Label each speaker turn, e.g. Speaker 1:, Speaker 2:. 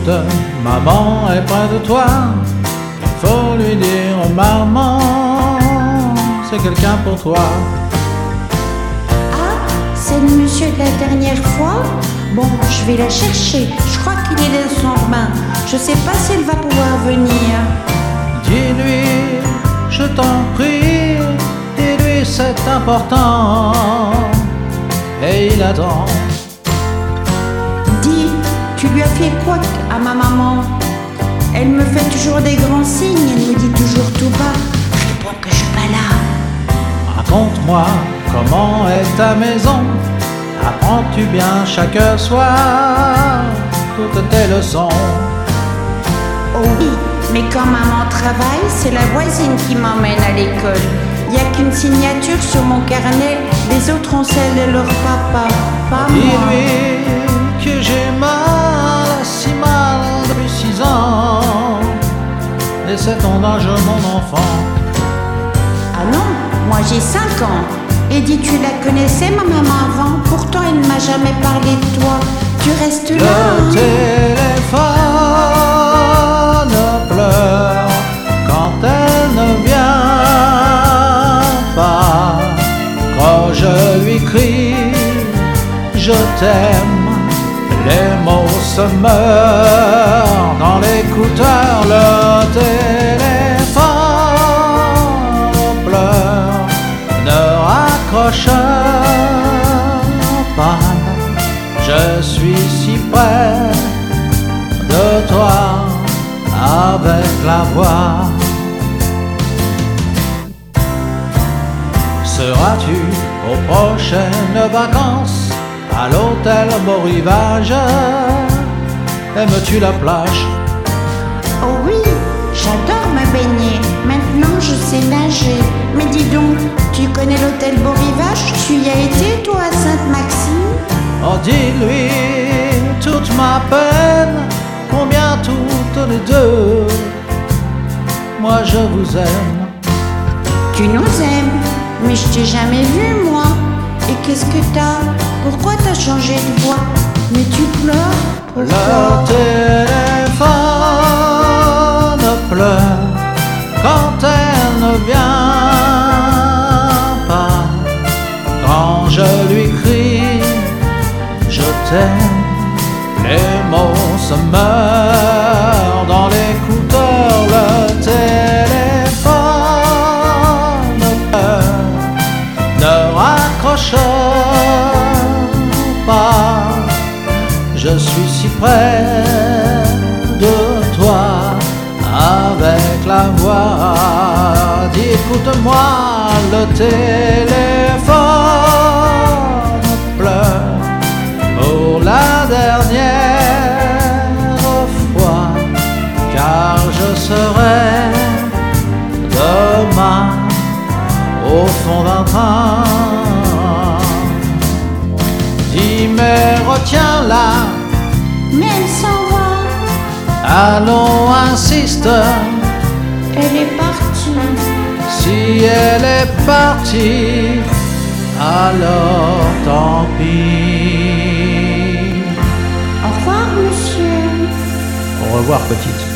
Speaker 1: maman est près de toi. Il faut lui dire, maman, c'est quelqu'un pour toi.
Speaker 2: Ah, c'est le monsieur de la dernière fois? Bon, je vais la chercher. Je crois qu'il est dans son bain. Je sais pas si elle va pouvoir venir.
Speaker 1: Dis-lui, je t'en prie, dis-lui c'est important. Et il attend.
Speaker 2: Dis, tu lui as fait quoi à ma maman? Elle me fait toujours des grands signes, elle me dit toujours tout bas. Je réponds que je suis pas là.
Speaker 1: Raconte-moi comment est ta maison. Apprends-tu bien chaque soir toutes tes leçons?
Speaker 2: Oh oui, mais quand maman travaille, c'est la voisine qui m'emmène à l'école. Il n'y a qu'une signature sur mon carnet, les autres ont celle de leur papa, pas moi.
Speaker 1: Dis-lui que j'ai mal, si mal depuis 6 ans. Et c'est ton âge, mon enfant.
Speaker 2: Ah non, moi j'ai 5 ans. Et dis, tu la connaissais ma maman avant? Pourtant elle ne m'a jamais parlé de toi. Tu restes là.
Speaker 1: Le téléphone pleure quand elle ne vient pas. Quand je lui crie, je t'aime, les mots se meurent dans l'écouteur. Le téléphone pleure, ne raccroche pas. Je suis si près de toi avec la voix. Seras-tu aux prochaines vacances à l'hôtel Beau Rivage? Aimes-tu la plage?
Speaker 2: Oh oui, j'adore me baigner. Maintenant je sais nager. Mais dis donc, tu connais l'hôtel Beau Rivage? Tu y as été toi à Sainte-Maxime?
Speaker 1: Oh, dis-lui toute ma peine, combien toutes les deux, moi je vous aime.
Speaker 2: Tu nous aimes, mais je t'ai jamais vu moi. Et qu'est-ce que t'as? Pourquoi t'as changé de voix? Mais tu pleures?
Speaker 1: Le
Speaker 2: Pourquoi?
Speaker 1: téléphone pleure quand elle ne vient pas. Quand je lui crie, je t'aime, les mots se meurent dans l'écouteur. Le téléphone pleure, ne raccroche pas. Je suis si près de toi avec la voix. Dis, écoute-moi, le téléphone pleure pour la dernière fois, car je serai demain au fond d'un train. Dis, mais retiens-la,
Speaker 2: Mais elle s'en va.
Speaker 1: allons, insiste.
Speaker 2: Elle est partie.
Speaker 1: Si elle est partie, alors tant pis.
Speaker 2: Au revoir monsieur.
Speaker 1: Au revoir, petite.